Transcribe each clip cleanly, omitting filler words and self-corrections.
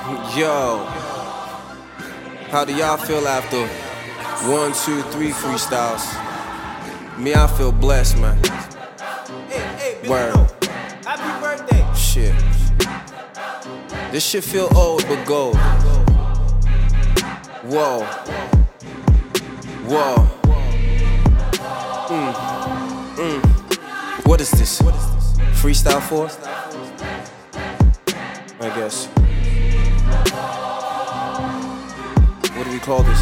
Yo, how do y'all feel after 1, 2, 3 freestyles? Me, I feel blessed, man. Word. Happy birthday. Shit. This shit feel old but gold. Whoa. Whoa. What is this? Freestyle for? I guess. What do we call this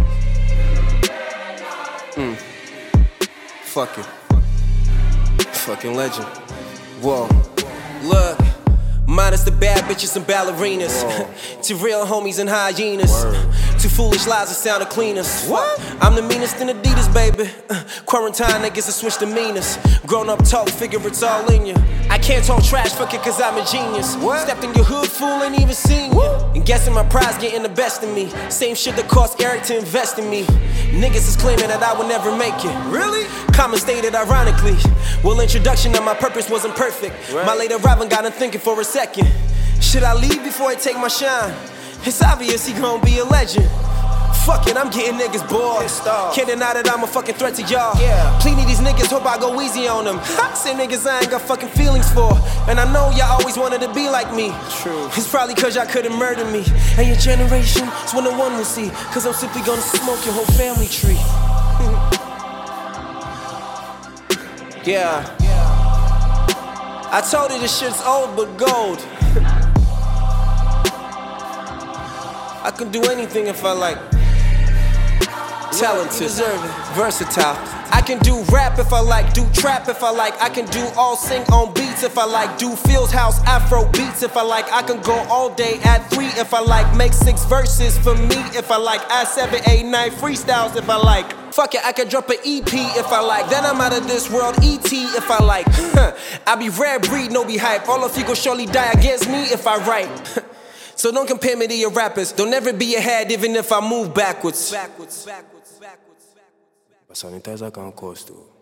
thing? Fuck it. Fucking legend. Whoa. Look. Minus the bad bitches and ballerinas. To real homies and hyenas. To foolish lies that sound the cleanest. What? I'm the meanest in Adidas, baby. Quarantine niggas, I switch the meanest. Grown up talk, figure it's all in you. I can't talk trash, fuck it, cause I'm a genius. What? Stepped in your hood, fool, ain't even seen you. And guessing my prize getting the best of me. Same shit that cost Eric to invest in me. Niggas is claiming that I would never make it. Really? Common stated ironically. Well, introduction of my purpose wasn't perfect. Right. My later arrival got him thinking for a second. Should I leave before I take my shine? It's obvious he gon' be a legend. Fuck it, I'm getting niggas bored. Pissed off. Can't deny that I'm a fucking threat to y'all. Yeah. Plenty of these niggas hope I go easy on them. Same niggas I ain't got fucking feelings for. And I know y'all always wanted to be like me. True. It's probably cause y'all couldn't murder me. And your generation is one on one will see. Cause I'm simply gonna smoke your whole family tree. Yeah. I told you this shit's old but gold. I can do anything if I like. Talented, deserve it. versatile. I can do rap if I like, do trap if I like. I can do all sing on beats if I like. Do Fields House Afro beats if I like. I can go all day at 3 if I like. Make 6 verses for me if I like. Add 7, 8, 9 freestyles if I like. Fuck it, I can drop an EP if I like. Then I'm out of this world, ET if I like. I be rare breed, no be hype. All of you gon' surely die against me if I write. So don't compare me to your rappers. Don't ever be ahead even if I move backwards. Sanitizer can cost too.